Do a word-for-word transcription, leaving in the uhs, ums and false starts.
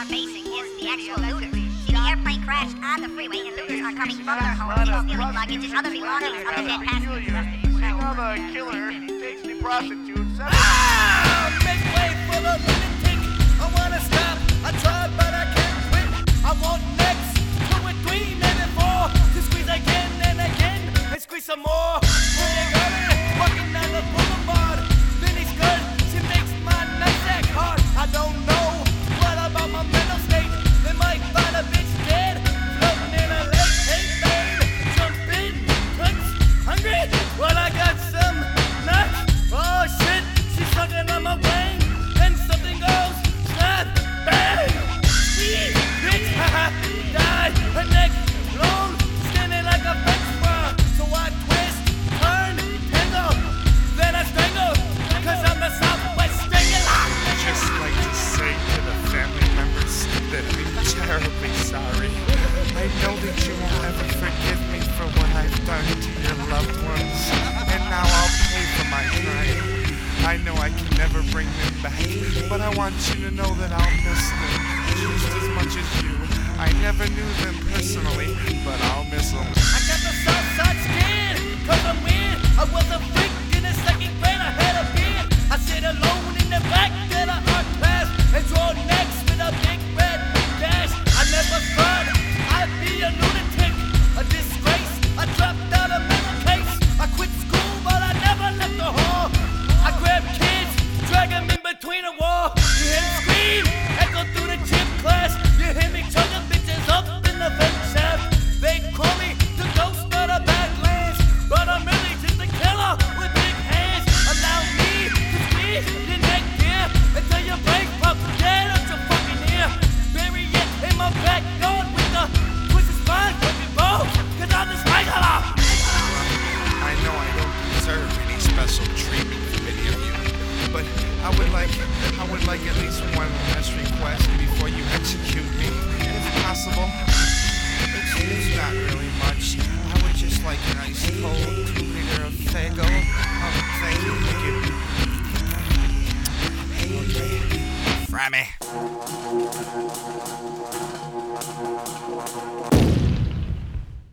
are facing is the actual looters. See, the airplane crashed on the freeway, and looters are coming from their homes, stealing luggage and other belongings of the dead passengers. Seeing how the killer takes the prostitutes. Ah! Make way for the lunatic. I wanna stop. I tried, but I can't quit. I want next. Two and three, maybe four. To squeeze again and again, and squeeze some more. Pretty girl, walking down the boulevard. Mini skirt, she makes my nutsack hard. I don't know what about my mental state. They might find a bitch dead, floating in a lake. Hey babe, jump in, touch, hungry? Well, I got some nuts. Oh shit, she's sucking on my brain. Then something goes, snap, bang. Squeeze, bitch, haha, die. Her neck long, standing like a fence fry. So I twist, turn, tangle, then I strangle. Cause I'm the Southwest Strangler. Just like to say to the family members that I'm terribly sorry. I know that you won't ever forgive me for what I've done to your loved ones, and now I'll pay for my crime. I know I can never bring them back, but I want you to know that I'll miss them just as much as you. I never knew them personally, but I'll miss them. I got the south side skin, cause I'm weird. I was a freak in the second grade, I had a beard. I sit alone in the back of the art class and draw necks with a big red dash. I never thought I'd be a lunatic, a disgrace. I dropped out of mental case. I quit school, but I never left the hall. I grabbed kids, drag them in between a wall. You hear them scream, echo through the gym class. You hear me chugging bitches up in the vent shaft. They call me the ghost of the Badlands, but I'm really just a killer with big hands. Allow me to squeeze your neck here until your brain pop dead out your fucking ear. Bury it in my backyard with the twisted spine, broken bones, cause I'm the strangler. I know I don't deserve any special treatment from any of you, but I would like, I would like at least one last request before you execute me, if possible. It's, it's not really much. I would just like an ice cold two liter of Faygo. Oh, thank you, thank you. Okay, Frammy.